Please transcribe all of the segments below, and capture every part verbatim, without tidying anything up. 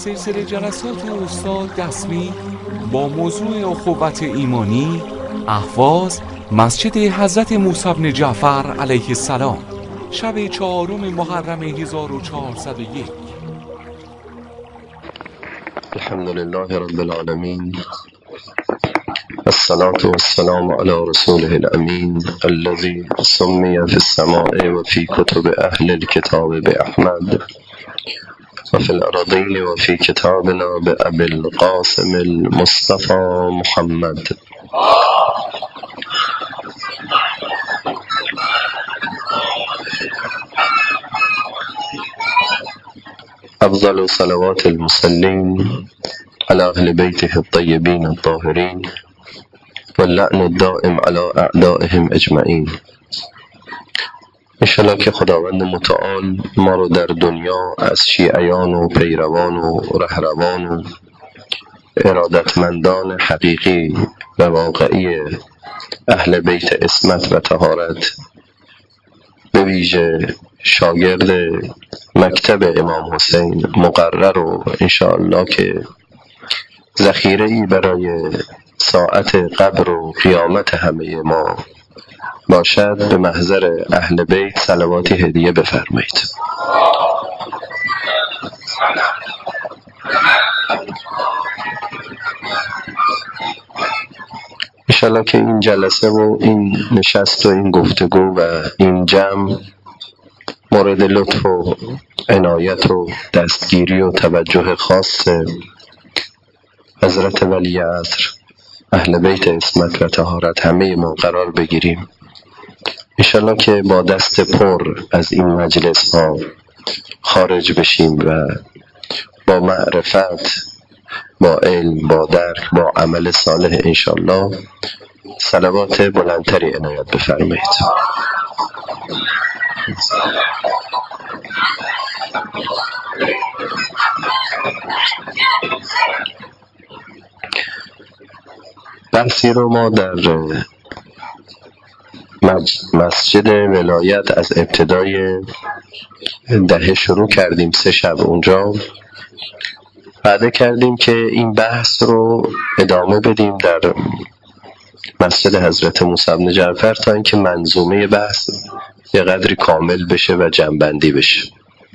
سلسله جلسات استاد دسمی با موضوع اخوت ایمانی، اهواز مسجد حضرت موسی بن جعفر علیه السلام، شب چهارم محرم هزار و چهارصد و یک. الحمد لله رب العالمين، الصلاة والسلام على رسوله الأمين الذي سمي في السماء وفي كتب أهل الكتاب بأحمد وفي الأرضين وفي كتابنا بأبي القاسم المصطفى محمد. أفضل صلوات المصلين على أهل بيته الطيبين الطاهرين واللعن الدائم على أعدائهم أجمعين. انشالله که خداوند متعال ما رو در دنیا از شیعیان و پیروان و رهروان و ارادتمندان حقیقی و واقعی اهل بیت عصمت و طهارت، به ویژه شاگرد مکتب امام حسین مقرر و انشاءالله که ذخیره‌ای برای ساعت قبر و قیامت همه ما باشد، به محضر اهل بیت صلواتی هدیه بفرمایید. انشاءالله که این جلسه و این نشست و این گفتگو و این جمع مورد لطف و عنایت و دستگیری و توجه خاص حضرت ولی عصر اهل بیت عصمت و طهارت همه ما قرار بگیریم. انشالله که با دست پر از این مجلس ها خارج بشیم و با معرفت، با علم، با درک، با عمل صالح انشالله صلوات بلندتری عنایت بفرمایید. بحثی رو ما در مسجد ولایت از ابتدای دهه شروع کردیم، سه شب اونجا وعده کردیم که این بحث رو ادامه بدیم در مسجد حضرت موسی بن جعفر تا اینکه منظومه بحث یه قدری کامل بشه و جمع‌بندی بشه.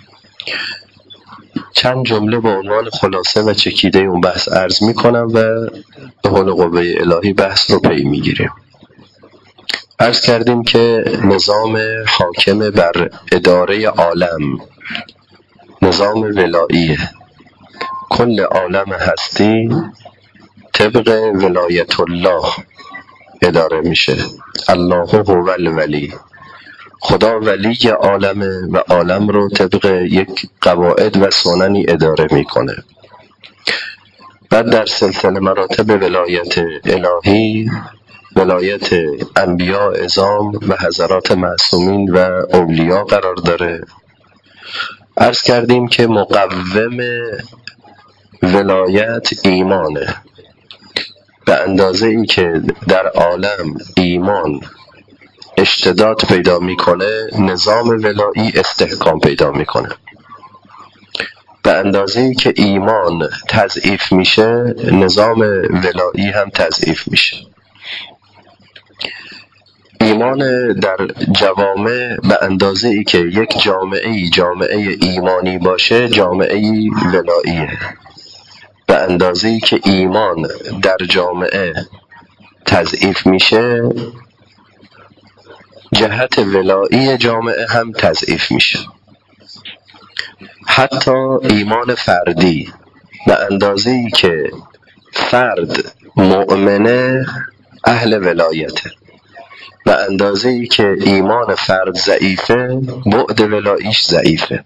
چند جمله با عنوان خلاصه و چکیده اون بحث عرض می کنم و به حول قوه الهی بحث رو پی می گیریم. عرض کردیم که نظام حاکم بر اداره عالم نظام ولاییه. کل عالم هستی طبق ولایت الله اداره میشه. الله هو الولی، خدا ولی عالمه و عالم رو طبق یک قواعد و سننی اداره میکنه. بعد در سلسله مراتب ولایت الهی ولایت انبیاء عظام و حضرات معصومین و اولیا قرار داره. عرض کردیم که مقوم ولایت ایمانه. به اندازه ای که در عالم ایمان اشتداد پیدا میکنه، نظام ولایی استحکام پیدا میکنه. به اندازه ای که ایمان تضعیف میشه، نظام ولایی هم تضعیف میشه. ایمان در جوامع به اندازه ای که یک جامعه ای جامعه ایمانی باشه، جامعه ای ولاییه. به اندازه ای که ایمان در جامعه تضعیف میشه، جهت ولایی جامعه هم تضعیف میشه. حتی ایمان فردی به اندازه ای که فرد مؤمنه اهل ولایته، به اندازه ای که ایمان فرد ضعیفه بعد ولاییش ضعیفه.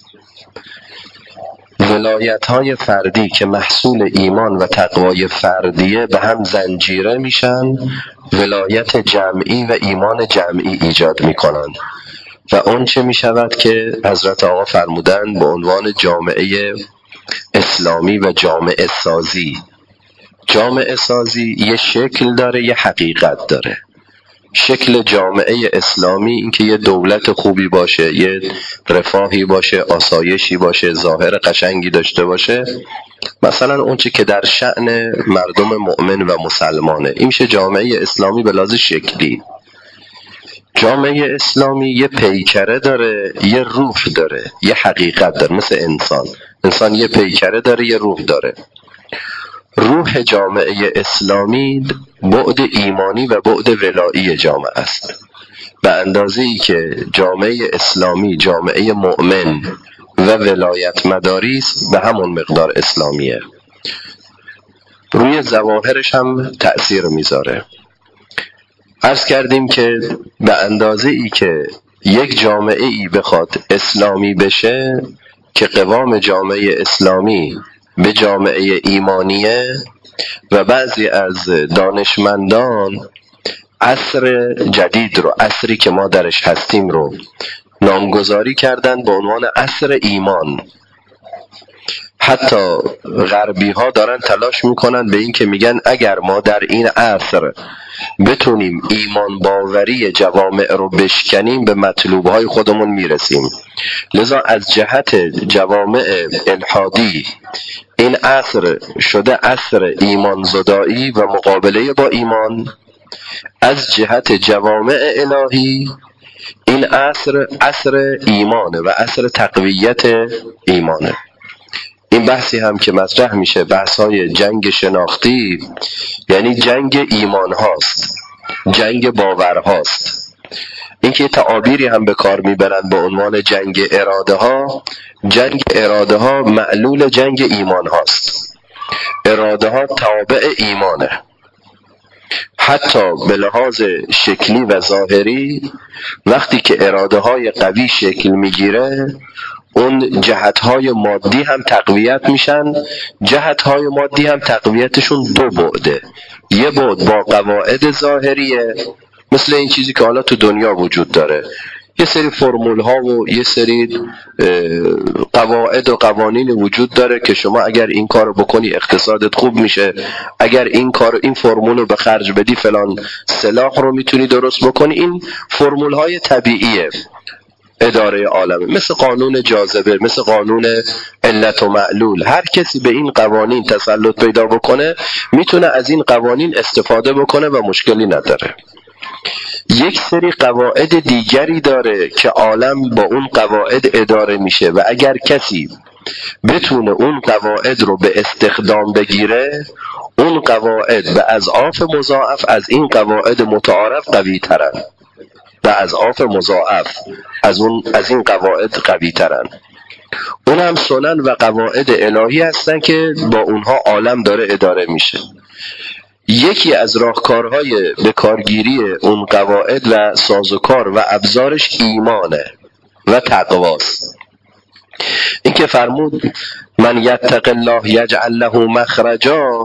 ولایت های فردی که محصول ایمان و تقوای فردیه به هم زنجیره میشن، ولایت جمعی و ایمان جمعی ایجاد میکنن و اون چه میشود که حضرت آقا فرمودن به عنوان جامعه اسلامی و جامعه سازی. جامعه سازی یه شکل داره، یه حقیقت داره. شکل جامعه اسلامی این که یه دولت خوبی باشه، یه رفاهی باشه، آسایشی باشه، ظاهر قشنگی داشته باشه، مثلا اون چی که در شأن مردم مؤمن و مسلمانه، این میشه جامعه اسلامی به لحاظ شکلی. جامعه اسلامی یه پیکره داره، یه روح داره، یه حقیقت داره، مثل انسان. انسان یه پیکره داره، یه روح داره. روح جامعه اسلامی بعد ایمانی و بعد ولایی جامعه است. به اندازه‌ای که جامعه اسلامی جامعه مؤمن و ولایت مداری است، به همون مقدار اسلامیه. روی ظواهرش هم تأثیر میذاره. عرض کردیم که به اندازه‌ای که یک جامعه ای بخواد اسلامی بشه که قوام جامعه اسلامی به جامعه ایمانیه و بعضی از دانشمندان عصر جدید رو، عصری که ما درش هستیم رو نامگذاری کردن به عنوان عصر ایمان. حتی غربی ها دارن تلاش میکنن به این که میگن اگر ما در این عصر بتونیم ایمان باوری جوامع رو بشکنیم به مطلوب های خودمون میرسیم. لذا از جهت جوامع الحادی این عصر شده عصر ایمان زدایی و مقابله با ایمان. از جهت جوامع الهی این عصر عصر ایمانه و عصر تقویت ایمانه. این بحثی هم که مطرح میشه، بحث‌های جنگ شناختی، یعنی جنگ ایمان هاست، جنگ باور هاست. این که تعابیری هم به کار میبرند به عنوان جنگ اراده ها. جنگ اراده ها معلول جنگ ایمان هاست. اراده ها تابع ایمانه. حتی به لحاظ شکلی و ظاهری وقتی که اراده های قوی شکل میگیره، اون جهت‌های مادی هم تقویت میشن. جهت‌های مادی هم تقویتشون دو بعده. یه بعد با قواعد ظاهریه، مثل این چیزی که حالا تو دنیا وجود داره، یه سری فرمول ها و یه سری قواعد و قوانین وجود داره که شما اگر این کارو بکنی اقتصادت خوب میشه، اگر این کارو این فرمول رو به خرج بدی فلان سلاح رو میتونی درست بکنی. این فرمول های طبیعیه اداره عالمه، مثل قانون جاذبه، مثل قانون علت و معلول. هر کسی به این قوانین تسلط پیدا بکنه میتونه از این قوانین استفاده بکنه و مشکلی نداره. یک سری قواعد دیگری داره که عالم با اون قواعد اداره میشه و اگر کسی بتونه اون قواعد رو به استخدام بگیره، اون قواعد به اضعاف مضاعف از این قواعد متعارف قوی ترن، به اضعاف مضاعف از اون از این قواعد قوی ترن. اون هم سنن و قواعد الهی هستن که با اونها عالم داره اداره میشه. یکی از راهکارهای به کارگیری اون قواعد و سازوکار و ابزارش ایمانه و تقواست. این که فرمود من یتق الله یجعل له مخرجا،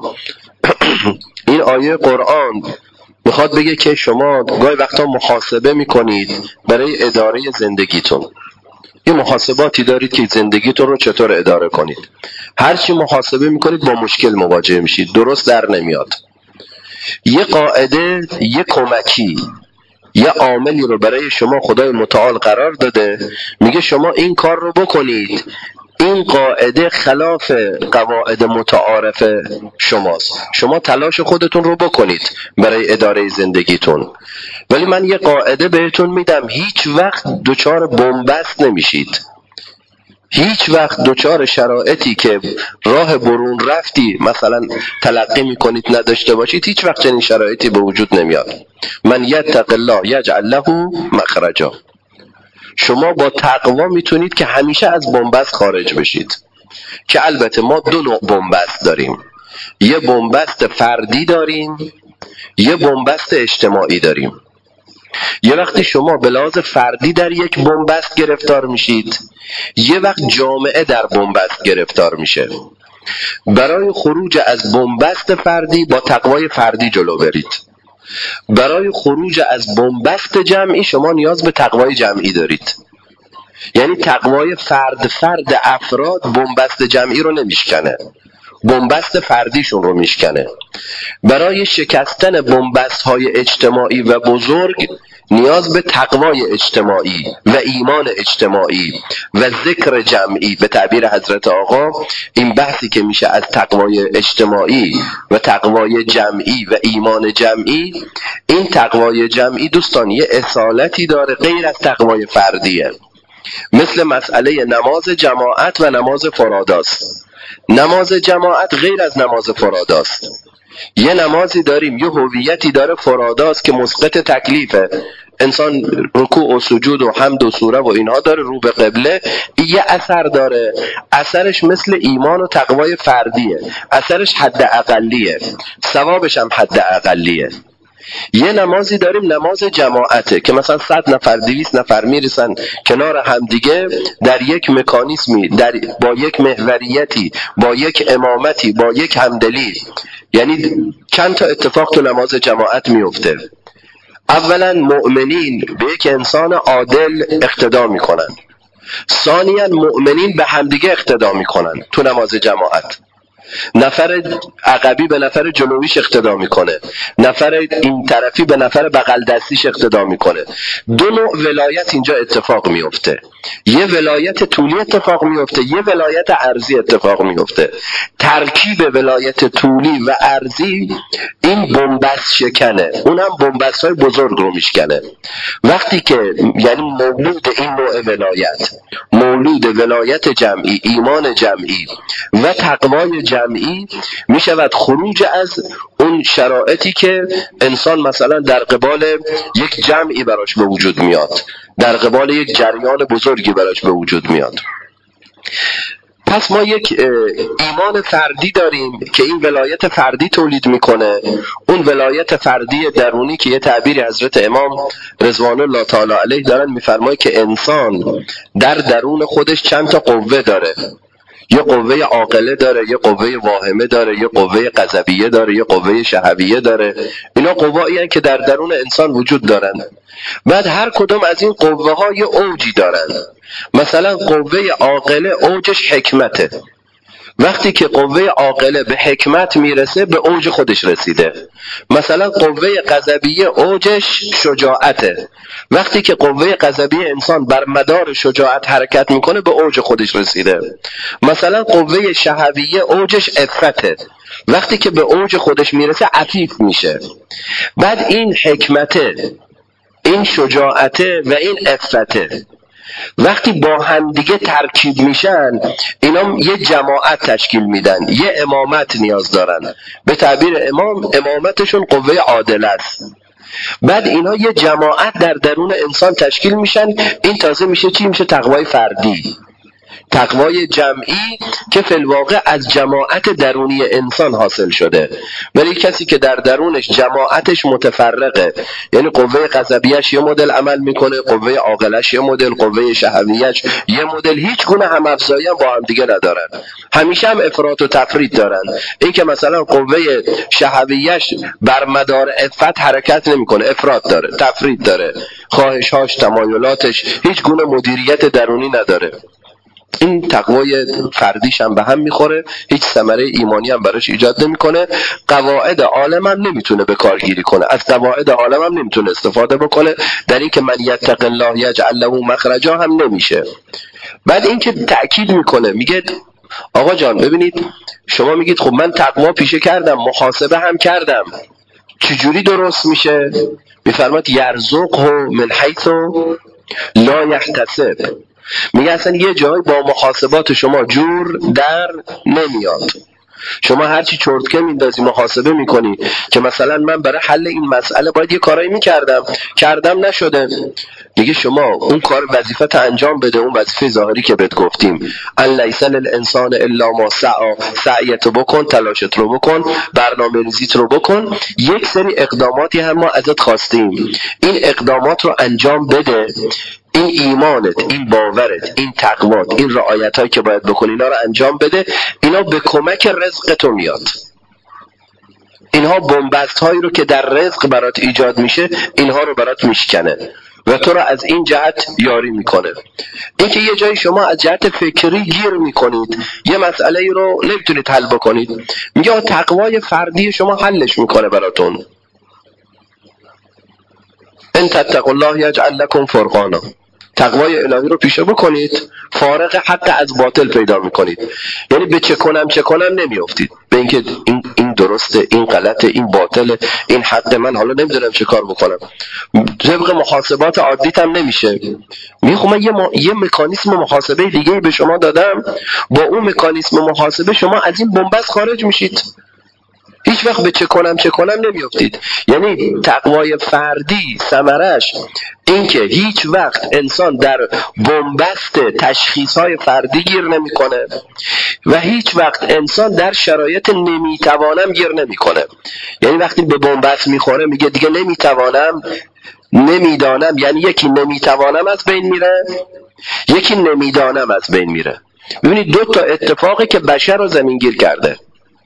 این آیه قرآن میخواد بگه که شما گاهی وقتا محاسبه میکنید برای اداره زندگیتون. یه محاسباتی دارید که زندگیتون رو چطور اداره کنید. هرچی محاسبه میکنید با مشکل مواجه میشید، درست در نمیاد. یه قاعده، یه کمکی، یه عاملی رو برای شما خدای متعال قرار داده، میگه شما این کار رو بکنید. این قاعده خلاف قواعد متعارف شماست، شما تلاش خودتون رو بکنید برای اداره زندگیتون. ولی من یه قاعده بهتون میدم، هیچ وقت دچار بنبست نمیشید. هیچ وقت دچار شرایطی که راه برون رفتی مثلا تلقی میکنید نداشته باشید، هیچ وقت چنین شرایطی به وجود نمیاد. من یتق الله یجعل له مخرجا. شما با تقوا میتونید که همیشه از بنبست خارج بشید. که البته ما دو نوع بنبست داریم، یه بنبست فردی داریم، یه بنبست اجتماعی داریم. یه وقتی شما به لحاظ فردی در یک بنبست گرفتار میشید، یه وقت جامعه در بنبست گرفتار میشه. برای خروج از بنبست فردی با تقوای فردی جلو برید. برای خروج از بنبست جمعی شما نیاز به تقوای جمعی دارید. یعنی تقوای فرد فرد افراد بنبست جمعی رو نمیشکنه. بنبست فردیشون رو میشکنه. برای شکستن بنبست های اجتماعی و بزرگ نیاز به تقوای اجتماعی و ایمان اجتماعی و ذکر جمعی. به تعبیر حضرت آقا این بحثی که میشه از تقوای اجتماعی و تقوای جمعی و ایمان جمعی، این تقوای جمعی دوستان یه اصالتی داره غیر از تقوای فردیه. مثل مسئله نماز جماعت و نماز فراداست. نماز جماعت غیر از نماز فراداست. یه نمازی داریم، یه هویتی داره فراداست که مسقط تکلیفه، انسان رکوع و سجود و حمد و سوره و اینها داره، رو به قبله، یه اثر داره، اثرش مثل ایمان و تقوای فردیه، اثرش حد اقلیه، ثوابش هم حد اقلیه. یه نمازی داریم نماز جماعته که مثلا صد نفر دویست نفر میرسن کنار همدیگه در یک مکانیسمی، در با یک محوریتی، با یک امامتی، با یک همدلی. یعنی چند تا اتفاق تو نماز جماعت میفته. اولا مؤمنین به یک انسان عادل اقتدا میکنن. ثانیا مؤمنین به همدیگه اقتدا میکنن تو نماز جماعت. نفر عقبی به نفر جلویش اقتدا میکنه، نفر این طرفی به نفر بغل دستیش اقتدا میکنه. دو نوع ولایت اینجا اتفاق میفته، یه ولایت طولی اتفاق میفته، یه ولایت عرضی اتفاق میفته. ترکیب ولایت طولی و عرضی این بنبست شکنه، اون هم بنبست های بزرگ رو میشکنه. وقتی که یعنی مولود این نوع ولایت، مولود ولایت جمعی، ایمان جمعی و تقوای جمعی میشود خروج از اون شرایطی که انسان مثلا در قبال یک جمعی براش به وجود میاد، در قبال یک جریان بزرگی براش به وجود میاد. پس ما یک ایمان فردی داریم که این ولایت فردی تولید میکنه. اون ولایت فردی درونی که یه تعبیری حضرت امام رضوان الله تعالی علیه دارن، میفرماید که انسان در درون خودش چند تا قوه داره. یه قوه عاقله داره، یه قوه واهمه داره، یه قوه غضبیه داره، یه قوه شهویه داره. اینا قوه‌ای هستند که در درون انسان وجود دارن. بعد هر کدوم از این قوه ها یه اوجی دارن. مثلا قوه عاقله اوجش حکمته. وقتی که قوه عاقله به حکمت میرسه به اوج خودش رسیده. مثلا قوه غضبیه اوجش شجاعته. وقتی که قوه غضبیه انسان بر مدار شجاعت حرکت میکنه به اوج خودش رسیده. مثلا قوه شهویه اوجش عفته. وقتی که به اوج خودش میرسه عفیف میشه. بعد این حکمته، این شجاعته و این عفته وقتی با هم دیگه ترکیب میشن، اینا یه جماعت تشکیل میدن، یه امامت نیاز دارن. به تعبیر امام، امامتشون قوه عادله است. بعد اینا یه جماعت در درون انسان تشکیل میشن. این تازه میشه چی؟ میشه تقوای فردی، تقوای جمعی که فی الواقع از جماعت درونی انسان حاصل شده. ولی کسی که در درونش جماعتش متفرقه، یعنی قوه غضبیه‌اش یه مدل عمل میکنه، قوه عاقله‌اش یه مدل، قوه شهویه‌اش یه مدل، هیچ گونه هم افزایی هم با هم دیگه ندارن، همیشه هم افراط و تفرید دارن. این که مثلا قوه شهویه‌اش بر مدار عفت حرکت نمیکنه، افراط داره، تفرید داره، خواهش‌هاش، تمایلاتش هیچ گونه مدیریت درونی نداره. این تقوای فردیش هم به هم میخوره، هیچ ثمره ایمانی هم براش ایجاد نمیکنه. قواعد عالم هم نمیتونه به کارگیری کنه، از قواعد عالم هم نمیتونه استفاده بکنه. در این که من یتق الله یجعل له مخرجا هم نمیشه. بعد این که تأکید میکنه، میگه آقا جان ببینید، شما میگید خب من تقوا پیشه کردم، محاسبه هم کردم، چجوری درست میشه؟ میفرماد یرزقه من حیث لا یحتسب. میگه اصلا یه جایی با محاسبات شما جور در نمیاد. شما هرچی چرتکه میندازی محاسبه میکنی که مثلا من برای حل این مسئله باید یه کارایی میکردم، کردم نشده. میگه شما اون کار وظیفت انجام بده، اون وظیفه ظاهری که بهت گفتیم، ان لیس للانسان الا ما سعی، سعیت بکن، تلاشت رو بکن، برنامه ریزیت رو بکن. یک سری اقداماتی هم ما ازت خواستیم، این اقدامات رو انجام بده. این ایمانت، این باورت، این تقوات، این رعایت هایی که باید بکنی اینا رو انجام بده. اینا به کمک رزق تو میاد. اینها بنبست هایی رو که در رزق برات ایجاد میشه، اینها رو برات میشکنه. و تو را از این جهت یاری میکنه. اینکه یه جایی شما از جهت فکری گیر میکنید، یه مسئله رو نمیتونید حل بکنید، میگه تقوای فردی شما حلش میکنه براتون. ان تتقوا الله یجعل لكم فرقانا. تقوای الهی رو پیشه بکنید، فارغ حق از باطل پیدا میکنید. یعنی به چه کنم چه کنم نمیافتید، به اینکه این این درسته، این غلطه، این باطله، این حق من، حالا نمیدونم چه کار بکنم. طبق محاسبات عادیت هم نمیشه. میخوام من یه, ما... یه مکانیسم محاسبه دیگه به شما دادم، با اون مکانیسم محاسبه شما از این بنبست خارج میشید. هیچ وقت به چه کنم چه کنم نمیافتید. یعنی تقوای فردی ثمرش این که هیچ وقت انسان در بنبست تشخیص‌های فردی گیر نمی‌کنه و هیچ وقت انسان در شرایط نمیتوانم گیر نمی‌کنه. یعنی وقتی به بنبست میخوره میگه دیگه نمیتوانم، نمیدانم، یعنی یکی نمیتوانم از بین میره، یکی نمیدانم از بین میره. ببینید دو تا اتفاقی که بشر رو زمینگیر کرده،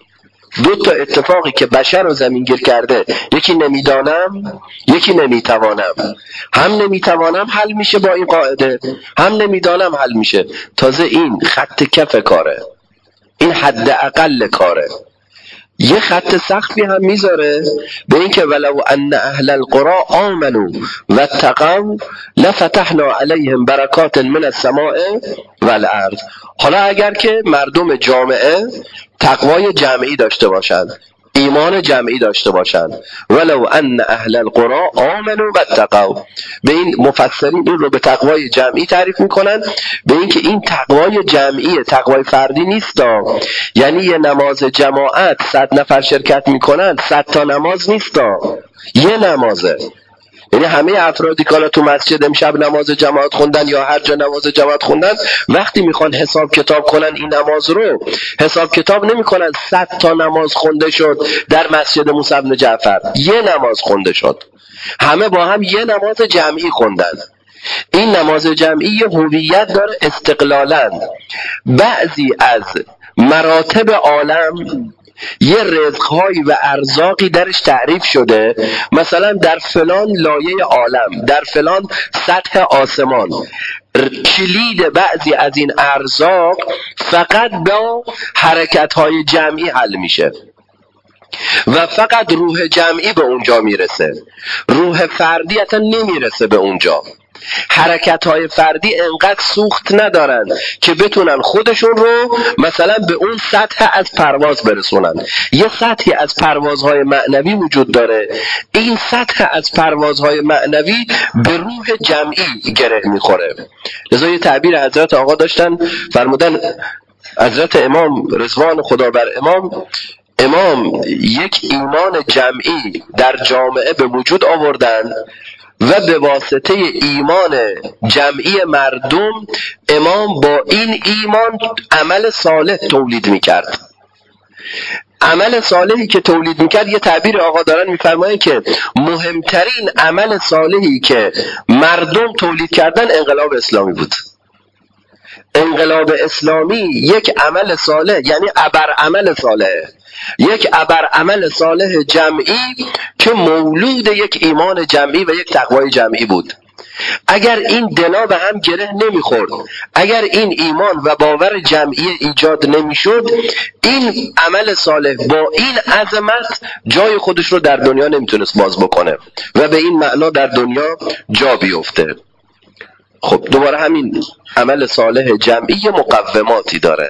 دو تا اتفاقی که بشر رو زمینگیر کرده، یکی نمیدانم، یکی نمیتوانم. هم نمیتوانم حل میشه با این قاعده، هم نمیدانم حل میشه. تازه این خط کف کاره، این حد اقل کاره. یه خط سقفی هم میذاره به این که ولو ان اهل القرى آمنوا واتقوا لفتحنا علیهم برکات من السماء والارض. حالا اگر که مردم جامعه تقوای جمعی داشته باشند، ایمان جمعی داشته باشند، ولو ان اهل القرى آمنوا واتقوا، به این مفسرین این رو به تقوای جمعی تعریف میکنن، به این که این تقوای جمعی تقوای فردی نیست. یعنی یه نماز جماعت صد نفر شرکت میکنن، صد تا نماز نیست، یه نمازه. یعنی همه افرادی که تو مسجد امشب نماز جماعت خوندن یا هر جا نماز جماعت خوندن، وقتی میخوان حساب کتاب کنن این نماز رو، حساب کتاب نمیکنن صد تا نماز خونده شد در مسجد موسی بن جعفر، یه نماز خونده شد، همه با هم یه نماز جمعی خوندن. این نماز جمعی یه هویت داره استقلالاً. بعضی از مراتب عالم یه رزقهایی و ارزاقی درش تعریف شده، مثلا در فلان لایه عالم، در فلان سطح آسمان، کلید بعضی از این ارزاق فقط با حرکت‌های جمعی حل میشه و فقط روح جمعی به اونجا میرسه، روح فردی اصلا نمیرسه به اونجا. حرکت های فردی انقدر سوخت ندارن که بتونن خودشون رو مثلا به اون سطح از پرواز برسونن. یه سطحی از پروازهای معنوی وجود داره، این سطح از پروازهای معنوی به روح جمعی گره میخوره. لذا یه تعبیر حضرت آقا داشتن، فرمودن حضرت امام رضوان خدا بر امام، امام یک ایمان جمعی در جامعه به وجود آوردن و به واسطه ایمان جمعی مردم امام با این ایمان عمل صالح تولید میکرد. عمل صالحی که تولید میکرد، یه تعبیر آقا دارن میفرمایند که مهمترین عمل صالحی که مردم تولید کردن انقلاب اسلامی بود. انقلاب اسلامی یک عمل صالح، یعنی ابر عمل صالح، یک ابر عمل صالح جمعی که مولود یک ایمان جمعی و یک تقوای جمعی بود. اگر این دلا به هم گره نمیخورد، اگر این ایمان و باور جمعی ایجاد نمیشد، این عمل صالح با این عظمت جای خودش رو در دنیا نمیتونست باز بکنه و به این معنا در دنیا جا بیفته. خب دوباره همین عمل صالح جمعی یه مقوماتی داره،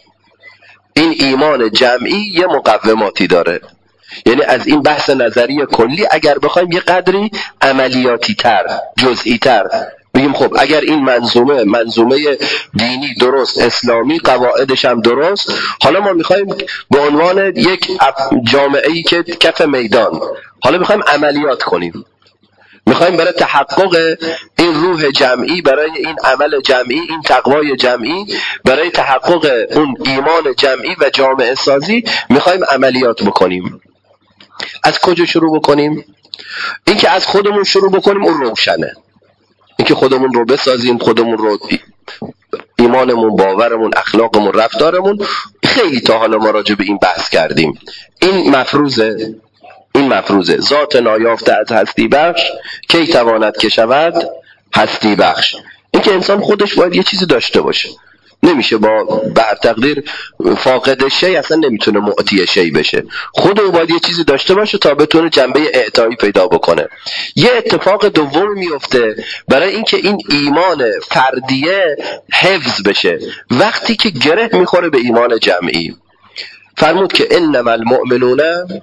این ایمان جمعی یه مقوماتی داره. یعنی از این بحث نظری کلی اگر بخوایم یه قدری عملیاتی تر، جزئی تر بگیم، خب اگر این منظومه منظومه دینی درست، اسلامی، قواعدش هم درست، حالا ما میخوایم به عنوان یک جامعه‌ای که کف میدان، حالا میخوایم عملیات کنیم، میخوایم برای تحقق این روح جمعی، برای این عمل جمعی، این تقوای جمعی، برای تحقق اون ایمان جمعی و جامعه سازی میخوایم عملیات بکنیم. از کجا شروع بکنیم؟ این که از خودمون شروع بکنیم اون روشنه. این که خودمون رو بسازیم، خودمون رو، ایمانمون، باورمون، اخلاقمون، رفتارمون، خیلی تا حالا ما راجع به این بحث کردیم. این مفروضه، این مفروضه. ذات نایافته از هستی بخش کی تواند که شود هستی بخش. این که انسان خودش باید یه چیزی داشته باشه، نمیشه با بر تقدیر فاقد شی اصلا نمیتونه معطی شی بشه. خود او باید یه چیزی داشته باشه تا بتونه جنبه اعطایی پیدا بکنه. یه اتفاق دوم میفته برای اینکه این ایمان فردیه حفظ بشه وقتی که گره میخوره به ایمان جمعی. فرمود که انما المؤمنون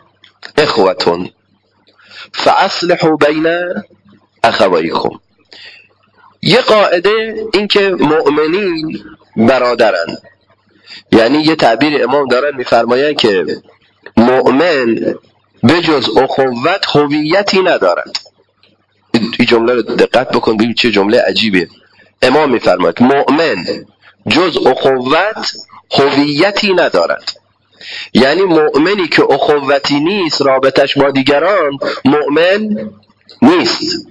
اخوة فاصلحوا بین اخویکم. یه قاعده این که مؤمنین برادرن، یعنی یه تعبیر امام دارن میفرمایند که مؤمن به جز اخوت هویتی ندارد. این جمله رو دقت بکن ببین چه جمله عجیبه. امام میفرماید مؤمن جز اخوت هویتی ندارد، یعنی مؤمنی که اخوتی نیست، رابطش با دیگران، مؤمن نیست.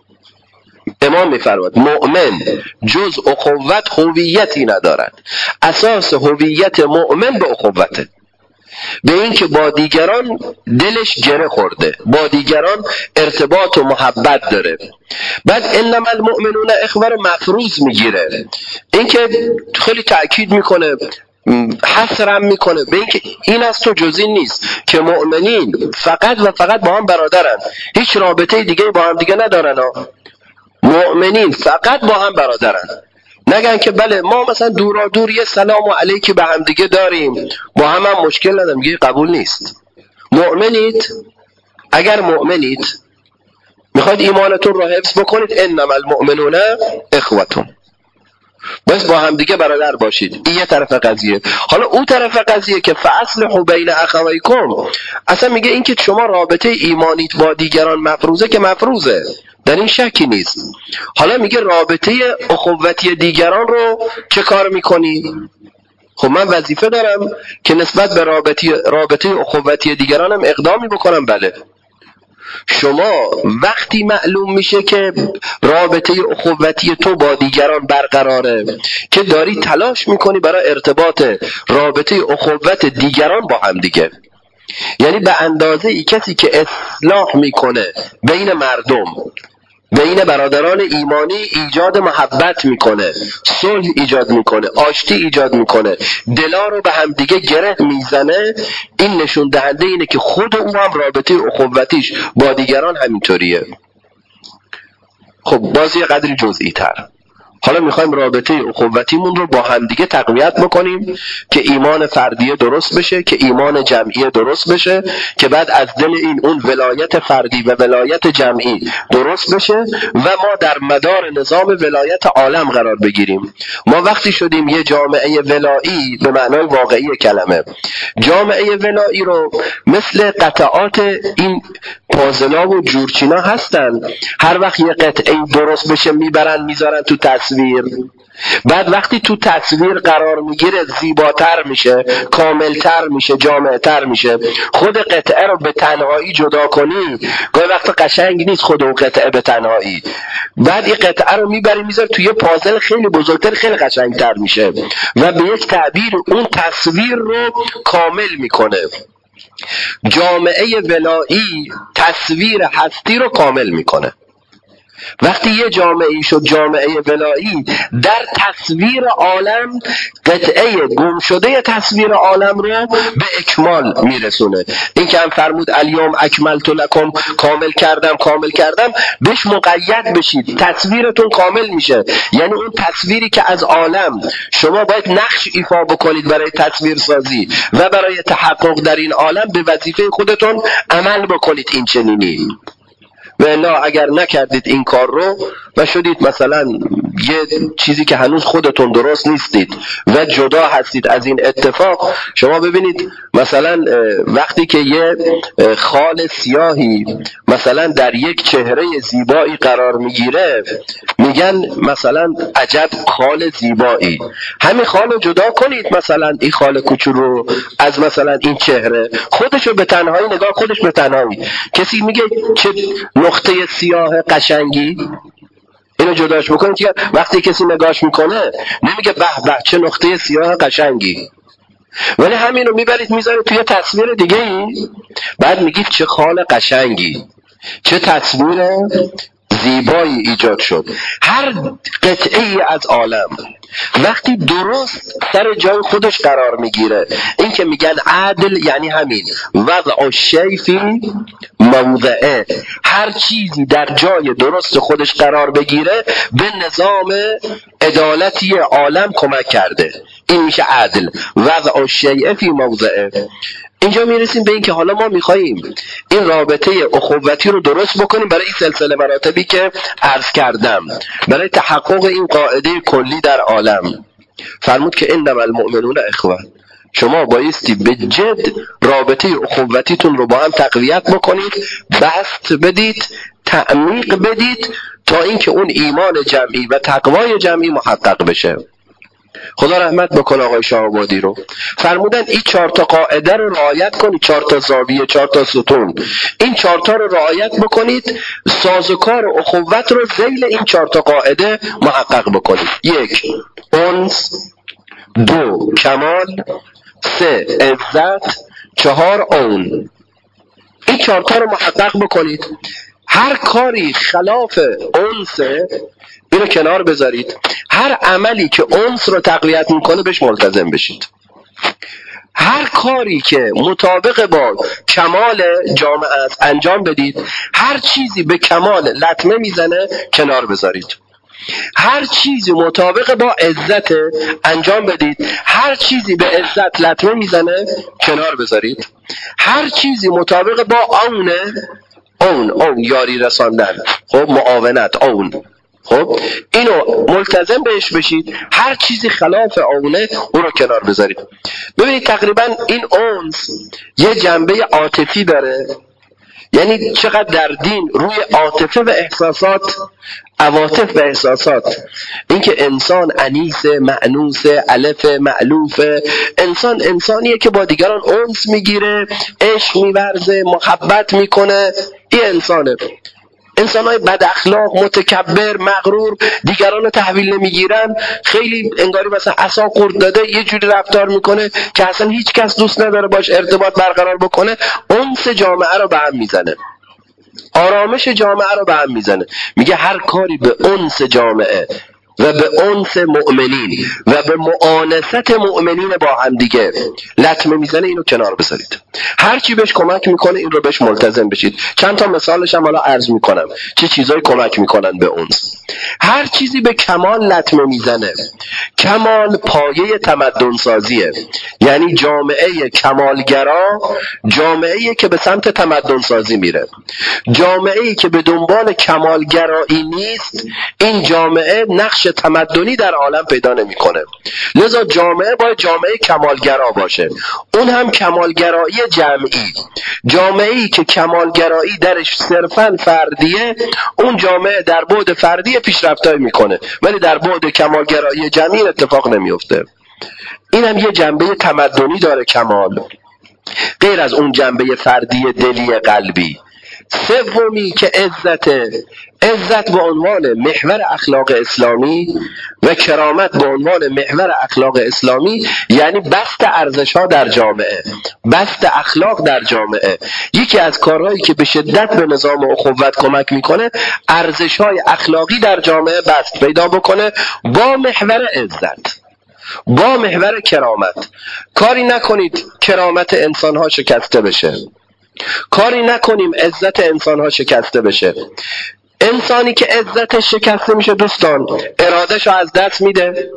امام میفرماید مؤمن جز اخوت هویتی ندارد. اساس هویت مؤمن به اخوته، به این که با دیگران دلش گره خورده، با دیگران ارتباط و محبت داره. بعد انما المؤمنون اخوه مفروض میگیره، این که خیلی تأکید میکنه، حسرم میکنه به این که این از تو جز این نیست که مؤمنین فقط و فقط با هم برادرن، هیچ رابطه دیگه با هم دیگه ندارن. مؤمنین فقط با هم برادرن. نگن که بله ما مثلا دورا دور یه سلام و علیکی به هم دیگه داریم، با هم هم مشکل نداریم، میگه قبول نیست. مؤمنید، اگر مؤمنید میخواید ایمانتون رو حفظ بکنید، انما المؤمنون اخوة، بس با هم دیگه برادر باشید. این یه طرف قضیه. حالا اون طرف قضیه که فاصلحوا بین اخویکم، اصلا میگه این که شما رابطه ایمانیت با دیگران مفروضه که مفروضه، در این شکی نیست. حالا میگه رابطه اخوتی دیگران رو چه کار میکنی؟ خب من وظیفه دارم که نسبت به رابطه رابطه اخوتی دیگرانم اقدامی بکنم. بله شما وقتی معلوم میشه که رابطه اخوتی تو با دیگران برقراره که داری تلاش میکنی برای ارتباط رابطه اخوت دیگران با هم دیگه، یعنی به اندازه ای کسی که اصلاح میکنه بین مردم، بین برادران ایمانی، ایجاد محبت میکنه، صلح ایجاد میکنه، آشتی ایجاد میکنه، دلا رو به هم دیگه گره میزنه، این نشون دهنده اینه که خود او هم رابطه اخوتیش با دیگران همینطوریه. خب باز یه قدری جزئی تر. حالا میخوایم رابطه اخوتیمون رو با همدیگه تقویت بکنیم که ایمان فردیه درست بشه، که ایمان جمعی درست بشه، که بعد از دل این اون ولایت فردی و ولایت جمعی درست بشه و ما در مدار نظام ولایت عالم قرار بگیریم. ما وقتی شدیم یه جامعه ولایی به معنای واقعی کلمه، جامعه ولایی رو مثل قطعات این پازلا و جورچینا هستن، هر وقت یه قطعه درست بشه میبرن میذارن تو تصویر، بعد وقتی تو تصویر قرار میگیره زیباتر میشه، کاملتر میشه، جامعتر میشه. خود قطعه رو به تنهایی جدا کنی گاهی وقت قشنگ نیست، خود اون قطعه به تنهایی. بعد این قطعه رو میبری میذاری توی یه پازل خیلی بزرگتر، خیلی قشنگتر میشه و به یک تعبیر اون تصویر رو کامل میکنه. جامعه ولایی تصویر هستی رو کامل میکنه. وقتی یه جامعه شد جامعه ولایی، در تصویر عالم قطعه گم شده تصویر عالم رو به اکمال میرسونه. این که هم فرمود الیوم اکملت لکم، کامل کردم کامل کردم، بهش مقید بشید، تصویرتون کامل میشه. یعنی اون تصویری که از عالم شما باید نقش ایفا بکنید برای تصویر سازی و برای تحقق در این عالم، به وظیفه خودتون عمل بکنید این چنینی. و الا اگر نکردید این کار رو و شدید مثلا یه چیزی که هنوز خودتون درست نیستید و جدا هستید از این اتفاق، شما ببینید مثلا وقتی که یه خال سیاهی مثلا در یک چهره زیبایی قرار میگیره میگن مثلا عجب خال زیبایی، همین خال رو جدا کنید، مثلا این خال کوچولو از مثلا این چهره، خودشو به تنهایی نگاه، خودش به تنهایی. کسی میگه چه نقطه سیاه قشنگی، اینو جداش بکنید که وقتی کسی نگاش میکنه نمیگه به به چه نقطه سیاه قشنگی، ولی همین رو میبرید میذارید توی تصویر دیگه ای، بعد میگید چه خال قشنگی، چه تصویر زیبایی ایجاد شد. هر قطعه ای از عالم وقتی درست سر جای خودش قرار میگیره، این که میگن عدل یعنی همین وضع الشیء فی موضعه، هر چیزی در جای درست خودش قرار بگیره به نظام عدالتی عالم کمک کرده، این میشه عدل، وضع الشیء فی موضعه. اینجا میرسیم به این که حالا ما میخواییم این رابطه اخوتی رو درست بکنیم برای این سلسله مراتبی که عرض کردم، برای تحقق این قاعده کلی در عالم. فرمود که انما المؤمنون اخوه، شما بایستی به جد رابطه اخوتیتون رو با هم تقویت بکنید، بسط بدید، تعمیق بدید تا اینکه اون ایمان جمعی و تقوای جمعی محقق بشه. خدا رحمت بکنه آقای شاه آبادی رو، فرمودن این چهار تا قاعده رو رعایت کنید، چهار تا زاویه، چهار تا ستون، این چهار تا رو رعایت بکنید، سازوکار اخوت رو ذیل این چهار تا قاعده محقق بکنید. یک، انس، دو، کمال، سه، عزت، چهار، اون. این چهار تا رو محقق بکنید. هر کاری خلاف انسه اینو کنار بذارید، هر عملی که انس رو تقویت میکنه بهش ملتزم بشید، هر کاری که مطابق با کمال جامعه است انجام بدید، هر چیزی به کمال لطمه میزنه کنار بذارید، هر چیزی مطابق با عزت انجام بدید، هر چیزی به عزت لطمه میزنه کنار بذارید، هر چیزی مطابق با اونه، اون اون یاری رساندن، خب معاونت، اون، خب اینو ملتزم بهش بشید، هر چیزی خلاف اونه اون رو کنار بذارید. ببینید تقریبا این اونس یه جنبه عاطفی داره، یعنی چقدر در دین روی عاطفه و احساسات، عواطف و احساسات، اینکه انسان انیس، مأنوس، الف، مألوف، انسان انسانیه که با دیگران انس میگیره، عشق میورزه، محبت میکنه، این انسانه. انسان‌های بد اخلاق، متکبر، مغرور، دیگران رو تحویل نمیگیرن، خیلی انگاری مثلا عصا قورت داده یه جوری رفتار میکنه که اصلا هیچ کس دوست نداره باش ارتباط برقرار بکنه، انس جامعه رو به هم میزنه، آرامش جامعه رو به هم میزنه. میگه هر کاری به انس جامعه و به انس مؤمنین و به مؤانست مؤمنین با هم دیگه لطمه میزنه اینو کنار بذارید، هر چی بهش کمک میکنه این رو بهش ملتزم بشید. چند تا مثالش هم حالا عرض میکنم چه چیزایی کمک میکنن به انس. هر چیزی به کمال لطمه میزنه، کمال پایه تمدن سازیه، یعنی جامعه کمالگرا جامعه‌ای که به سمت تمدن سازی میره، جامعه‌ای که به دنبال کمالگرایی نیست این جامعه نقش تمدنی در عالم پیدا نمیکنه. لذا جامعه باید جامعه کمالگرا باشه، اون هم کمالگرایی جمعی. جامعه‌ای که کمالگرایی درش صرفاً فردیه اون جامعه در بعد فردی پیشرفتایی میکنه ولی در بعد کمالگرایی جمعی اتفاق نمیفته. این هم یه جنبه تمدنی داره کمال، غیر از اون جنبه فردی دلی قلبی. سومی که عزته، عزت به عنوان محور اخلاق اسلامی و کرامت به عنوان محور اخلاق اسلامی، یعنی بسط ارزش ها در جامعه، بسط اخلاق در جامعه. یکی از کارهایی که به شدت به نظام اخوت کمک میکنه ارزش های اخلاقی در جامعه بسط پیدا بکنه با محور عزت، با محور کرامت. کاری نکنید کرامت انسان ها شکسته بشه، کاری نکنیم عزت انسان ها شکسته بشه. انسانی که عزتش شکسته میشه دوستان ارادهشو از دست میده،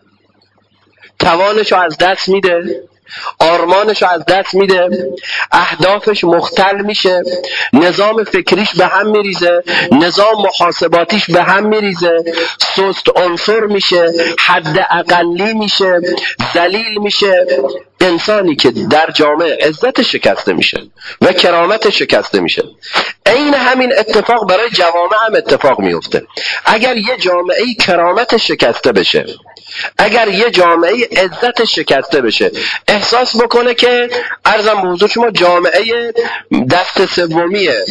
توانشو از دست میده، آرمانشو از دست میده، اهدافش مختل میشه، نظام فکریش به هم میریزه، نظام محاسباتیش به هم میریزه، سست عنصر میشه، حد اقلی میشه، ذلیل میشه. انسانی که در جامعه عزتش شکسته میشه و کرامتش شکسته میشه. این همین اتفاق برای جوامع هم اتفاق میفته. اگر یه جامعه کرامتش شکسته بشه، اگر یه جامعه عزتش شکسته بشه، احساس بکنه که عرضم به حضور شما جامعه دست سومیه،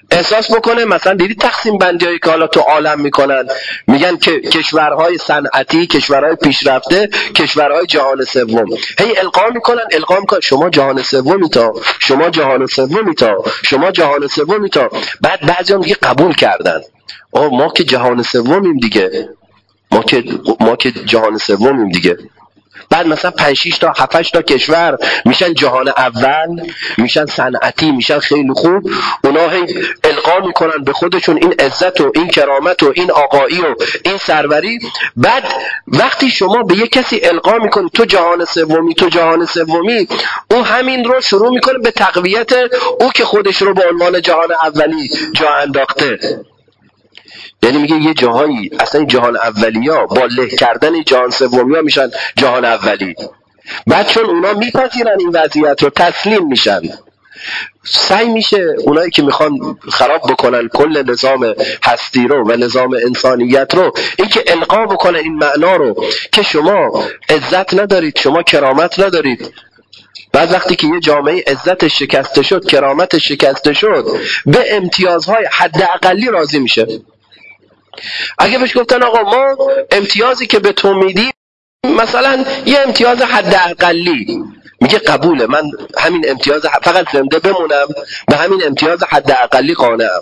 احساس بکنه مثلا دیدی تقسیم بندی هایی که حالا تو عالم میکنن، میگن که کشورهای صنعتی، کشورهای پیشرفته، کشورهای جهان سوم، هی القا میکنن القا میکنن شما جهان سومی تا شما جهان سومی تا شما جهان سومی تا بعد بعضیام دیگه قبول کردن آه ما که جهان سومیم دیگه، ما که ما که جهان سومیم دیگه. بعد مثلا پنج شش تا هفت هشت تا کشور میشن جهان اول، میشن صنعتی، میشن خیلی خوب، اونا هی القا میکنن به خودشون این عزت و این کرامت و این آقایی و این سروری. بعد وقتی شما به یک کسی القا میکنی تو جهان سومی تو جهان سومی، او همین رو شروع میکنه به تقویت او که خودش رو به عنوان جهان اولی جا انداخته. یعنی میگه یه جاهایی اصلا این جهان اولی ها با له کردن جهان سومی ها میشن جهان اولی. بعد چون اونا میپذیرن این وضعیت رو تسلیم میشن، سعی میشه اونایی که میخوان خراب بکنن کل نظام هستی رو و نظام انسانیت رو، این که القا بکنه این معنا رو که شما عزت ندارید، شما کرامت ندارید. بعد وقتی که یه جامعه عزتش شکسته شد، کرامتش شکسته شد، به امتیازهای حداقلی راضی میشه. اگه بهش گفتن آقا ما امتیازی که به تو میدیم مثلا یه امتیاز حداقلی، میگه قبوله، من همین امتیاز فقط زنده بمونم به همین امتیاز حداقلی قانعم.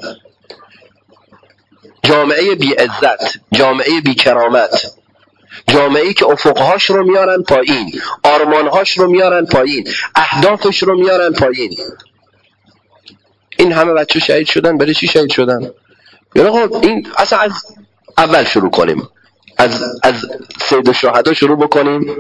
جامعه بی عزت، جامعه بی کرامت، جامعه‌ای که افقهاش رو میارن پایین، آرمانهاش رو میارن پایین، اهدافش رو میارن پایین. این همه بچه شهید شدن، برای چی شهید شدن؟ یعنی آقا این اصلا از اول شروع کنیم، از از سید الشهدا شروع بکنیم.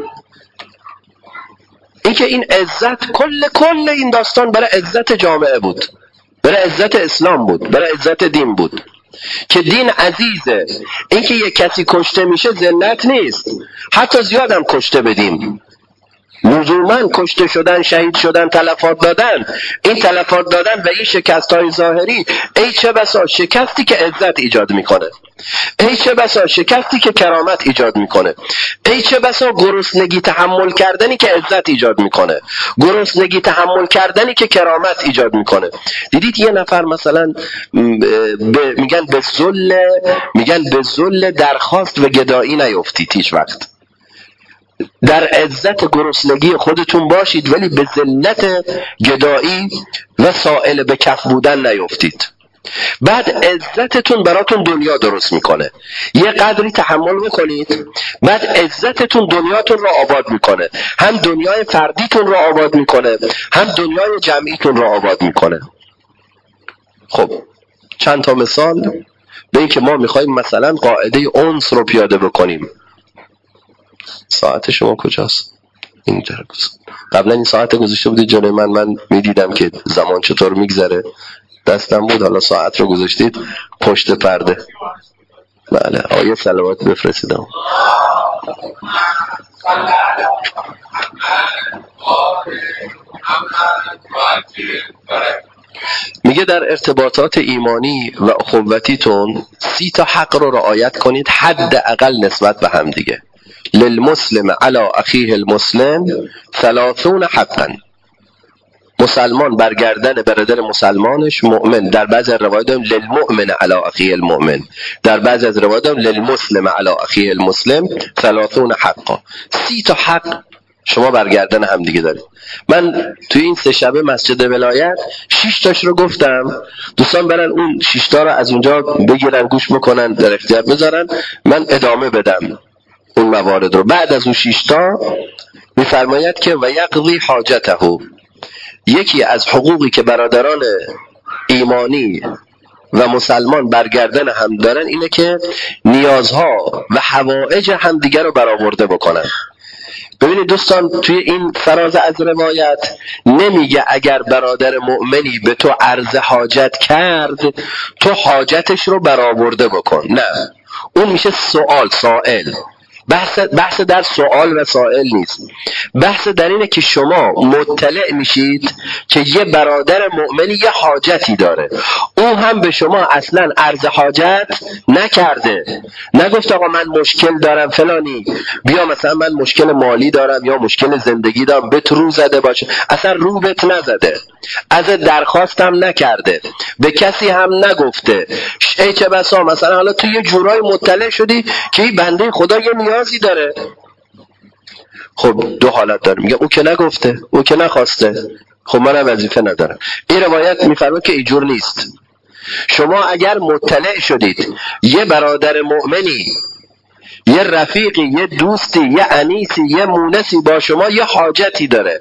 این که این عزت، کل کل این داستان برای عزت جامعه بود، برای عزت اسلام بود، برای عزت دین بود که دین عزیزه. این که یک کسی کشته میشه ذلت نیست، حتی زیادم کشته بدیم، لزوما کشته شدن، شهید شدن، تلفات دادن، این تلفات دادن و این شکست های ظاهری، ای چه بسا شکستی که عزت ایجاد میکنه، ای چه بسا شکستی که کرامت ایجاد میکنه، ای چه بسا گرسنگی تحمل کردنی که عزت ایجاد میکنه، گرسنگی تحمل کردنی که کرامت ایجاد میکنه. دیدید یه نفر مثلا ب... میگن به ذل میگن به ذل درخواست و گدایی نیفتید هیچ وقت. در عزت گرسنگی خودتون باشید ولی به ذلت گدایی و سائل به کف بودن نیفتید. بعد عزتتون براتون دنیا درست میکنه، یه قدری تحمل میکنید، بعد عزتتون دنیاتون رو آباد میکنه، هم دنیای فردیتون رو آباد میکنه، هم دنیای جمعیتون رو آباد میکنه. خب چند تا مثال به این که ما میخواییم مثلا قاعده انس رو پیاده بکنیم. ساعت شما کجاست؟ اینجا گذاشت. قبلا این ساعت گذاشته بودید جلوی من، من میدیدم که زمان چطور میگذره، دستم بود، حالا ساعت رو گذاشتید پشت پرده. بله آیه صلوات بفرستیدم. میگه در ارتباطات ایمانی و اخوتیتون سی تا حق رو رعایت کنید، حداقل نسبت به هم دیگه. للمسلم علی اخیه المسلم ثلاثون حقا. مسلمان برگردن برادر مسلمانش مؤمن، در بعض از روایات هم للمؤمن علی اخیه المؤمن، در بعض از روایات هم للمسلم علی اخیه المسلم ثلاثون حقا. سی تا حق شما برگردن هم دیگه دارید. من توی این سه شبه مسجد ولایت شش تاش رو گفتم، دوستان برن اون شش تا رو از اونجا بگیرن گوش بکنن در اختیار بذارن، من ادامه بدم اون موارد رو. بعد از اون شش تا میفرماید که و یقضی حاجته، یکی از حقوقی که برادران ایمانی و مسلمان برگردن هم دارن اینه که نیازها و حوائج همدیگر رو برآورده بکنن. ببینید دوستان توی این فراز از روایت نمیگه اگر برادر مؤمنی به تو عرض حاجت کرد تو حاجتش رو برآورده بکن، نه، اون میشه سوال، سائل. بحث بحث در سوال و سائل نیست. بحث در اینه که شما مطلع میشید که یه برادر مؤمنی یه حاجتی داره، او هم به شما اصلا عرض حاجت نکرده، نگفت آقا من مشکل دارم فلانی، بیا مثلا من مشکل مالی دارم یا مشکل زندگی دارم، بهت رو زده باشه، اصلا رو بهت نزده، از درخواستم نکرده، به کسی هم نگفته. ای چه بسا مثلا حالا تو یه جورای مطلع شدی که این بنده خدا یه نیازی داره. خب دو حالت داره، میگه او که نگفته، او که نخواسته، خب منم وظیفه ندارم. این روایت میفرمه که اینجور نیست. شما اگر مطلع شدید یه برادر مؤمنی، یه رفیقی، یه دوستی، یه انیسی، یه مونسی با شما یه حاجتی داره،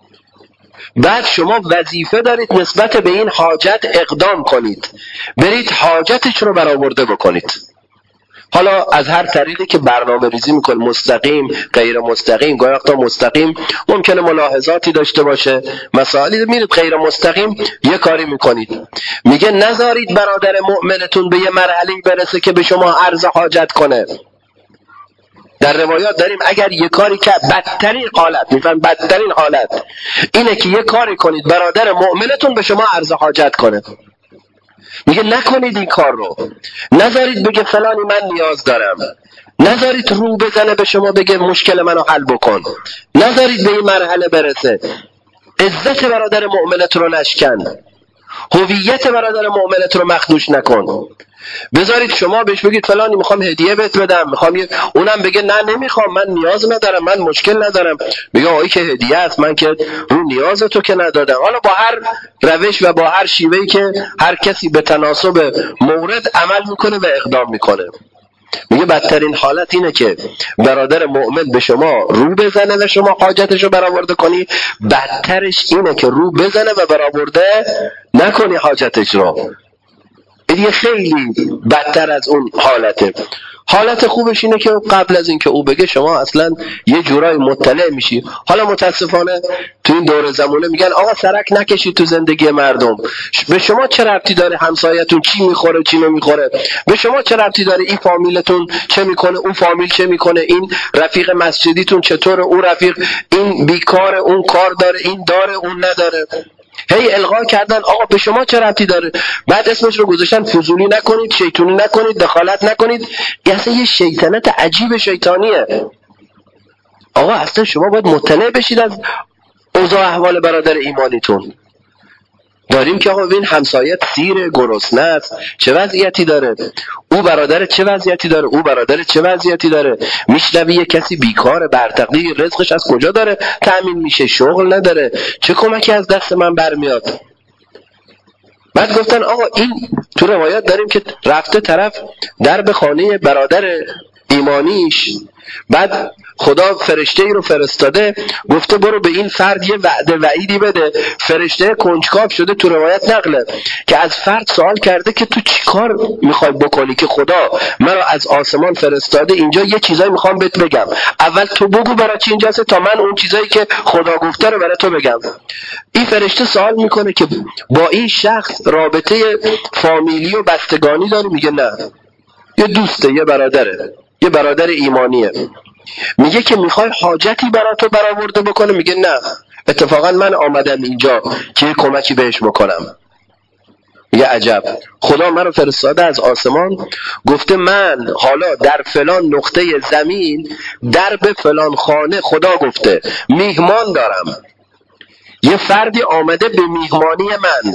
بعد شما وظیفه دارید نسبت به این حاجت اقدام کنید، برید حاجتش رو برآورده بکنید. حالا از هر طریقی که برنامه ریزی میکنه، مستقیم، غیر مستقیم، گاهی وقتا مستقیم ممکنه ملاحظاتی داشته باشه، مسائلی، میرید غیر مستقیم یه کاری میکنید. میگه نذارید برادر مؤمنتون به یه مرحله برسه که به شما عرض حاجت کنه. در روایات داریم اگر یه کاری که بدترین حالت، میفهم بدترین حالت اینه که یه کاری کنید برادر مؤمنتون به شما عرض حاجت کنه. میگه نکنید این کار رو، نذارید بگه فلانی من نیاز دارم، نذارید رو بزنه به شما بگه مشکل منو حل بکن، نذارید به این مرحله برسه. عزت برادر مؤمنت رو نشکن، هویت برادر مؤمنت رو مخدوش نکن. بذارید شما بهش بگید فلانی میخوام هدیه بهت بدم، میخوام یه... اونم بگه نه نمیخوام، من نیاز ندارم، من مشکل ندارم، میگه آقایی که هدیه است، من که رو نیاز تو که ندادم. حالا با هر روش و با هر شیوهی که هر کسی به تناسب مورد عمل میکنه و اقدام میکنه. میگه بدترین حالت اینه که برادر مؤمن به شما رو بزنه و شما حاجتشو برآورده کنی، بدترش اینه که رو بزنه و برآورده نکنی حاجتش رو. این خیلی بدتر از اون حالته. حالت خوبش اینه که قبل از اینکه او بگه شما اصلا یه جورای مطلع میشی. حالا متاسفانه تو این دور زمانه میگن آقا سرک نکشید تو زندگی مردم، به شما چه ربطی داره همسایتون چی میخوره چی نمیخوره، به شما چه ربطی داره این فامیلتون چه میکنه اون فامیل چه میکنه، این رفیق مسجدیتون چطوره، اون رفیق، این بیکاره اون کار داره، این داره اون نداره. هی الغا کردن آقا به شما چه ربطی داره، بعد اسمش رو گذاشتن فضولی نکنید، شیطونی نکنید، دخالت نکنید. این اصلا یه شیطنت عجیب شیطانیه. آقا اصلا شما باید مطلع بشید از اوضاع احوال برادر ایمانیتون. داریم که آقا ببین همسایت سیر گرسنه است، چه وضعیتی داره، او برادر چه وضعیتی داره، او برادر چه وضعیتی داره، میشنوی یه کسی بیکاره برتقدی، رزقش از کجا داره تأمین میشه، شغل نداره، چه کمکی از دست من برمیاد. بعد گفتن آقا این تو روایات داریم که رفته طرف در به خانه برادر ایمانیش، بعد خدا فرشته ای رو فرستاده گفته برو به این فرد یه وعده وعیدی بده. فرشته کنجکاو شده، تو روایت نقله که از فرد سوال کرده که تو چی کار میخوای بکنی که خدا مرا از آسمان فرستاده اینجا، یه چیزایی میخوام بهت بگم، اول تو بگو برای چی اینجاست تا من اون چیزایی که خدا گفته رو برای تو بگم. این فرشته سوال میکنه که با این شخص رابطه فامیلی و بستگانی داری؟ میگه نه، یه دوسته، یه برادره، یه برادر ایمانیه. میگه که میخوای حاجتی برای تو برآورده بکنه؟ میگه نه، اتفاقا من آمدم اینجا که یه کمکی بهش بکنم. یه عجب، خدا من رو فرستاده از آسمان گفته من حالا در فلان نقطه زمین در به فلان خانه، خدا گفته میهمان دارم، یه فردی آمده به میهمانی من،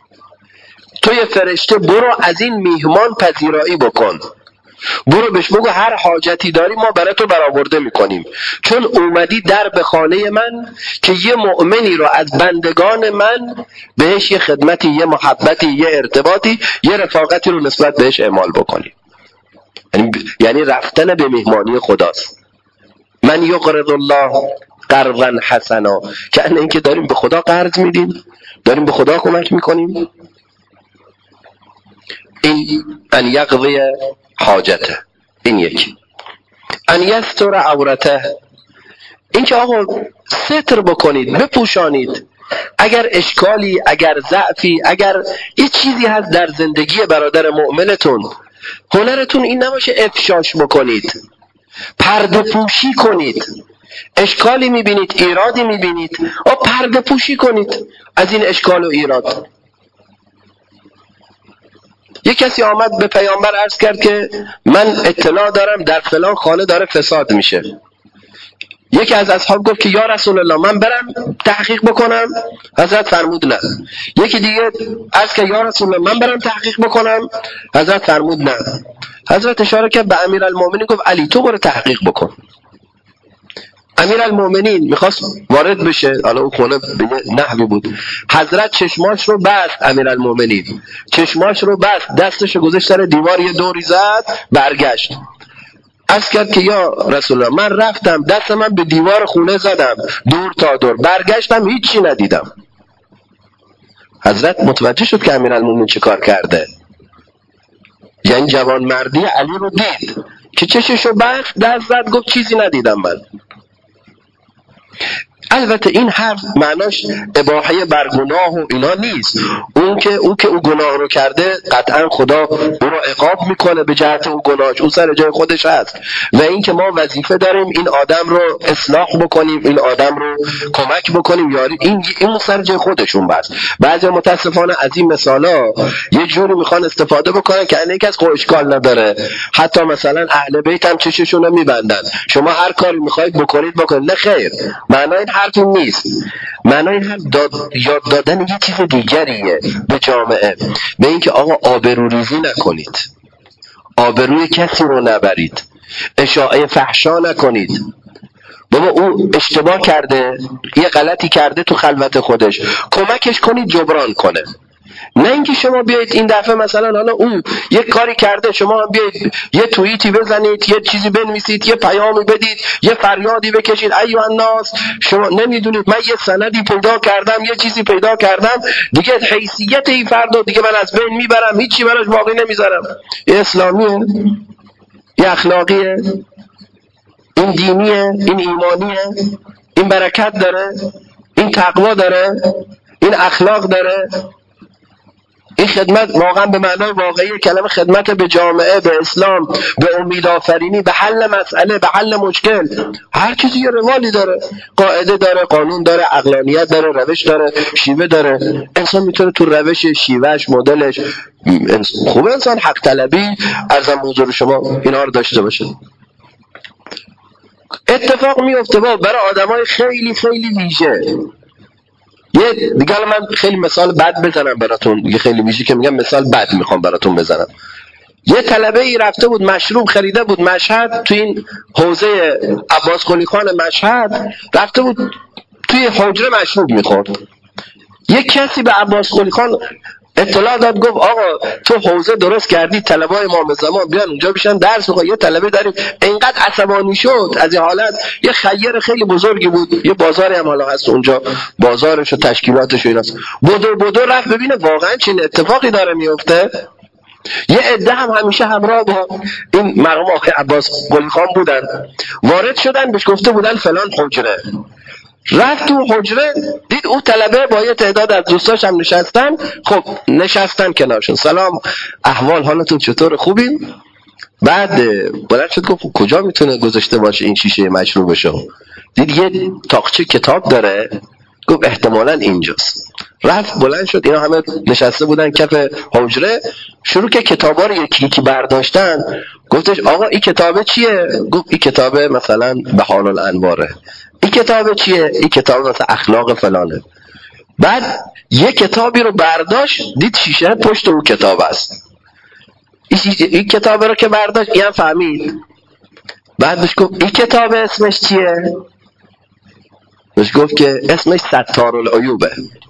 تو یه فرشته برو از این میهمان پذیرایی بکن، برو بهش بگو هر حاجتی داری ما برای تو برآورده میکنیم، چون اومدی در به خانه من که یه مؤمنی رو از بندگان من بهش یه خدمتی، یه محبتی، یه ارتباطی، یه رفاقتی رو نسبت بهش اعمال بکنی. یعنی یعنی رفتن به مهمانی خداست. من یقرض الله قرضا حسنا، که این که داریم به خدا قرض میدیم، داریم به خدا کمک میکنیم. این ان یقضی حاجته، این یکی. ان یستر عورته، این که آقا ستر بکنید، بپوشانید، اگر اشکالی، اگر ضعفی، اگر یه چیزی هست در زندگی برادر مؤمنتون، هنرتون این نباشه افشاش بکنید. پرده پوشی کنید. اشکالی میبینید، ایرادی میبینید، او پرده پوشی کنید از این اشکال و ایراد. یک کسی آمد به پیامبر عرض کرد که من اطلاع دارم در فلان خانه داره فساد میشه. یکی از اصحاب گفت که یا رسول الله من برم تحقیق بکنم؟ حضرت فرمود نه. یکی دیگه عرض کرد یا رسول الله من برم تحقیق بکنم؟ حضرت فرمود نه. حضرت اشاره کرد به امیرالمومنین گفت علی تو برو تحقیق بکن. امیرالمومنین میخواست وارد بشه، حالا اون خونه به نحوی بود، حضرت چشماش رو بست، امیرالمومنین چشماش رو بست، دستش گذاشت سر دیوار یه دوری زد، برگشت عرض کرد که یا رسول الله من رفتم دست من به دیوار خونه زدم دور تا دور، برگشتم هیچی ندیدم. حضرت متوجه شد که امیرالمومنین چه کار کرده، یعنی جوان مردی علی رو دید که چششو بست، دست زد گفت چیزی ندیدم من. البته این حرف معناش اباحه برگناه و اینا نیست. اون که او که او گناه رو کرده قطعا خدا او رو عقاب میکنه به جهت اون گناهش، اون سر جای خودش هست. و این که ما وظیفه داریم این آدم رو اصلاح بکنیم، این آدم رو کمک بکنیم، یاری این این سر جای خودشون بس. بعضی متاسفانه از این مثالا یه جوری میخوان استفاده بکنن که اینه کس اشکال نداره، حتی مثلا اهل بیت هم چششون رو میبندن، شما هر کاری میخواید بکنید بکنید. نه خیر، معنای حرف این نیست. معنای حرف داد، یاد دادن یه چیز دیگریه به جامعه، به اینکه آقا آبروریزی نکنید، آبروی کسی رو نبرید، اشاعه فحشا نکنید. بابا اون اشتباه کرده، یه غلطی کرده تو خلوت خودش، کمکش کنید جبران کنه. نه اینکه شما بیایید این دفعه مثلا حالا اون یک کاری کرده شما هم بیایید یه توییتی بزنید، یه چیزی بنویسید، یه پیامی بدید، یه فریادی بکشید ایوه الناس شما نمیدونید من یه سندی پیدا کردم، یه چیزی پیدا کردم، دیگه حیثیت این فرد رو دیگه من از بین میبرم، هیچی براش باقی نمیذارم. این اسلامیه؟ این اخلاقیه؟ این دینیه؟ این ایمانیه؟ این برکت داره؟ این تقوا داره؟ این اخلاق داره؟ این خدمت واقعا به معنای واقعی کلمه خدمت به جامعه، به اسلام، به امید آفرینی، به حل مسئله، به حل مشکل. هر چیزی یه روالی داره، قاعده داره، قانون داره، عقلانیت داره، روش داره، شیوه داره. انسان میتونه تو روش، شیوهش، مدلش خوب انسان حق طلبی ارزم حضور شما اینا رو داشته باشه. اتفاق میفته با برای آدمای خیلی خیلی ویژه. یه دیگه من خیلی مثال بد بزنم براتون، یه خیلی ویژه که میگم مثال بد میخوام براتون بزنم. یه طلبه ای رفته بود مشروب خریده بود مشهد، تو این حوزه عباس قلی خان مشهد رفته بود توی حجره مشروب میخورد. یه کسی به عباس قلی خان اطلاع داد، گفت آقا تو حوزه درست کردی، طلبه‌های امام زمان بیان اونجا بشن درس بخونن. یه طلبه داریم. اینقدر عصبانی شد از این حالت. یه خیر خیلی بزرگی بود، یه بازاری هم حالا هست اونجا، بازارش و تشکیلاتش و ایناست. بدو بدو رفت ببینه واقعا چه اتفاقی داره میفته. یه عده هم همیشه همراه با این مرحوم آقای عباس قلی خان بودن، وارد شدن، بهش گفته بودن فلان حجره. رفت تو حجره، دید اون طلبه با یه تعداد از دوستاش هم نشستن. خب نشستن کنارشون، سلام احوال حالتون چطور، خوبین؟ بعد بلند شد گفت کجا میتونه گذاشته باشه این شیشه مشروبشو؟ دید یه تاقچه کتاب داره، گفت احتمالاً اینجاست. رفت بلند شد، اینا همه نشسته بودن کف حجره، شروع که کتابا رو یکی یکی برداشتن. گفتش آقا این کتابه چیه؟ گفت این کتابه مثلا بهار الانواره. این کتابه چیه؟ این کتاب مثلا اخلاق فلانه. بعد یه کتابی رو برداشت، دید شیشه پشت اون کتاب است. این کتاب رو که برداشت این فهمید. بعد بهش گفت این کتاب اسمش چیه؟ بهش گفت که اسمش ستارالعیوبه.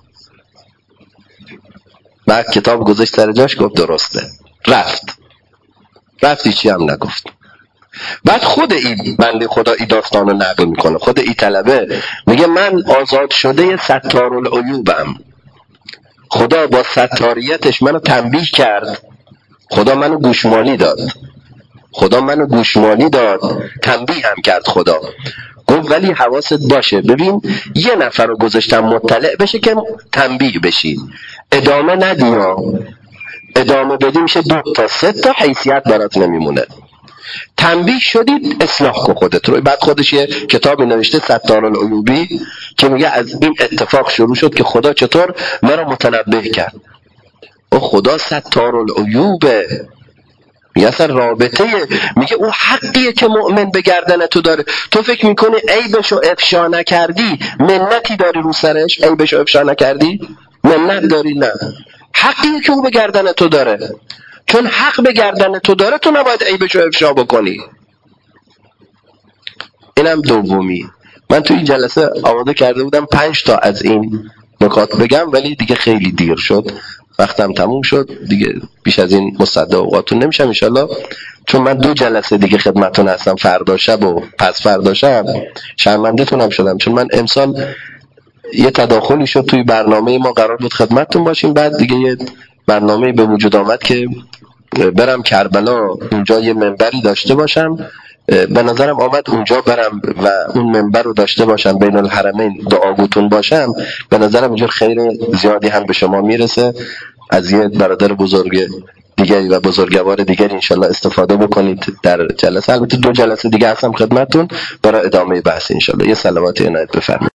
بعد کتاب گذاشت سر جاش، گفت درسته. رفت رفتی چی هم نگفت. بعد خود این بنده خدا این داستان رو نقل میکنه، خود این طلبه میگه من آزاد شده ستارالعیوبم، خدا با ستاریتش منو تنبیه کرد، خدا منو گوشمالی داد، خدا منو گوشمالی داد، تنبیه هم کرد خدا. گفت ولی حواست باشه، ببین یه نفر رو گذاشتم مطلع بشه که تنبیه بشی، ادامه ندی، ادامه بدی میشه دو تا سه تا حیثیت برات نمیمونه. تنبیه شدید اصلاح کن خودت رو. بعد خودش یه کتابی نوشته ستارالعیوبی که میگه از این اتفاق شروع شد که خدا چطور مرا متنبه کرد. او خدا ستارالعیوبه، میگه اصلا رابطه، میگه او حقیه که مؤمن به گردن تو داره. تو فکر میکنی عیبشو افشا نکردی منتی داری رو سرش؟ عیبشو افشا نکردی منت داری؟ نه، حقیه که او به گردن تو داره. چون حق به گردن تو داره تو نباید عیبشو افشا بکنی. اینم دومی. من تو این جلسه آماده کرده بودم پنج تا از این نکات بگم، ولی دیگه خیلی دیر شد، وقتم تموم شد دیگه، بیش از این مصدق اوقاتون نمیشم انشالله. چون من دو جلسه دیگه خدمتون هستم، فردا شب و پس فردا شب. شرمنده تونم شدم چون من امسال یه تداخلی شد توی برنامه ما، قرار بود خدمتتون باشیم، بعد دیگه یه برنامه به وجود آمد که برم کربلا، اونجا یه منبری داشته باشم. به نظرم آمد اونجا برم و اون منبر رو داشته باشم، بین الحرمین دعاگوتون باشم. به نظرم اینجور خیر زیادی هم به شما میرسه. از یه برادر بزرگ دیگری و بزرگوار دیگری انشالله استفاده بکنید در جلسه. البته دو جلسه دیگه هستم خدمتتون برای ادامه بحث انشالله. یه صلوات عنایت بفرمایید.